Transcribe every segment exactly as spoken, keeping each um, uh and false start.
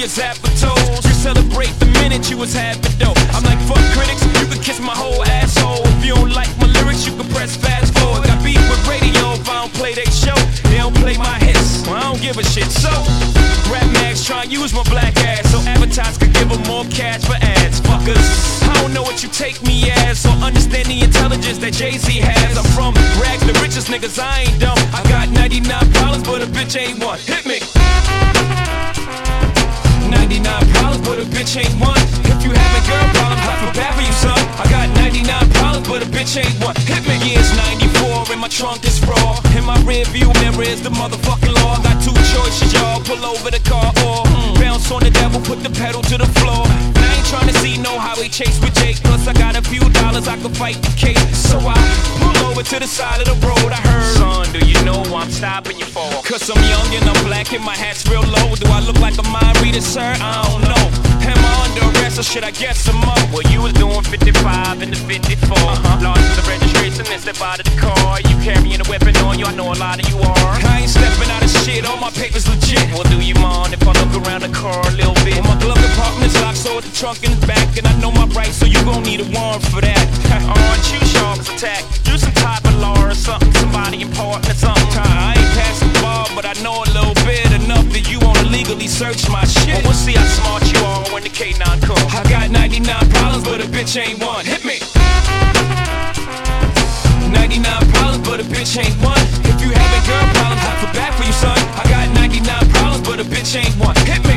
your zapper toes. You celebrate the minute you was happy though. I'm like, fuck critics, you can kiss my whole asshole. If you don't like my lyrics, you can press fast forward. Got beef with radio if I don't play they show. They don't play my hits, well, I don't give a shit. So, rap mags try and use my black ass so advertisers could give them more cash for ads. Fuckers, I don't know what you take me as, so understand the intelligence that Jay-Z has. I'm from rags to riches, niggas, I ain't dumb. I got ninety-nine problems, but a bitch ain't one. Hit me. ninety-nine problems, but a bitch ain't one. If you having girl problems, I feel bad for you, son. I got ninety-nine problems, but a bitch ain't one. Hit me. Yeah, it's ninety-four, and my trunk is raw. In my rear view mirror is the motherfucking law. Got two choices, y'all. Pull over the car or mm, bounce on the devil, put the pedal to the floor. And I ain't trying to see no highway chase with Jake. Plus, I got a few dollars, I can fight the case. So I pull over to the side of the road. I heard, son, do you know why I'm stopping you for? Cause I'm young and I'm black and my hat's real low. Do I look like a mind reader, sir? I don't know. Am I under arrest or should I guess I'm up? Well, you was doing fifty-five in the fifty-four. Uh-huh. Lost the registration and step out of the car. You carrying a weapon on you, I know a lot of you are. I ain't stepping out of shit, all my papers legit. Well, do you mind if I look around the car a little bit? Well, my glove compartment's locked, so it's the trunk in the back. And I know my rights, so you gon' need a warrant for that. Aren't you sharp as attack? You some type of law or something, somebody important or something. I ain't passing the ball, but I know a little bit enough that you wanna legally search my shit. Well, we'll see how smart you are when the K nine comes. I got ninety-nine problems, but a bitch ain't one. Hit me. ninety-nine problems, but a bitch ain't one. If you having girl problems, I feel bad for you, son. I got ninety-nine problems, but a bitch ain't one. Hit me.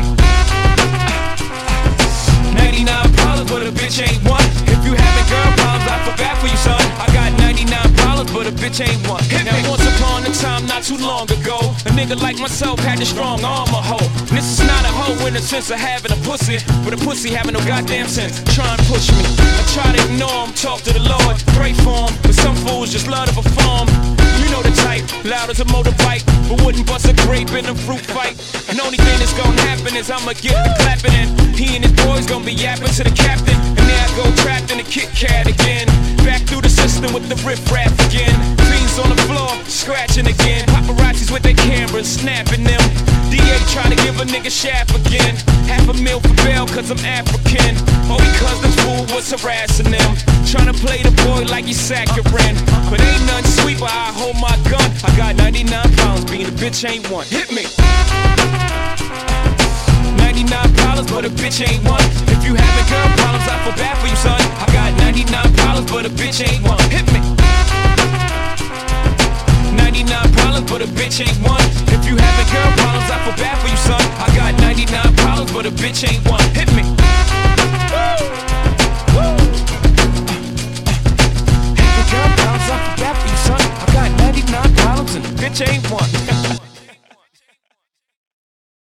ninety-nine problems, but a bitch ain't one. If you having girl problems, I feel bad for you, son. I got ninety-nine problems, but a bitch ain't one. Hit me. Now, once upon a time, not too long ago, a nigga like myself had the strong arm a hoe. This is not a hoe in the sense of having a pussy, but a pussy having no goddamn sense. Try and push me. I try to ignore him, talk to the Lord, pray for him, but some fools just love to perform. You know the type, loud as a motorbike, but wouldn't bust a grape in a fruit fight. And only thing that's gonna happen is I'ma get the clapping in. He and his boys gonna be yapping to the captain, and there I go trapped in a Kit Kat again. Back through the system with the riff-raff again. Fiends on the floor, scratching again. Paparazzis with their cameras, snapping them. D A trying to give a nigga shaft again. Half a mil for bail cause I'm African. Or because the fool was harassing them. Trying to play the boy like he's saccharine. But ain't nothing sweet but I hold my gun. I got ninety-nine pounds, being a bitch ain't one. Hit me. ninety-nine problems, but a bitch ain't one. If you having girl problems, I feel bad for you, son. I got ninety-nine problems, but a bitch ain't one. Hit me. ninety-nine problems, but a bitch ain't one. If you having girl problems, I feel bad for you, son. I got ninety-nine problems, but a bitch ain't one. Hit me.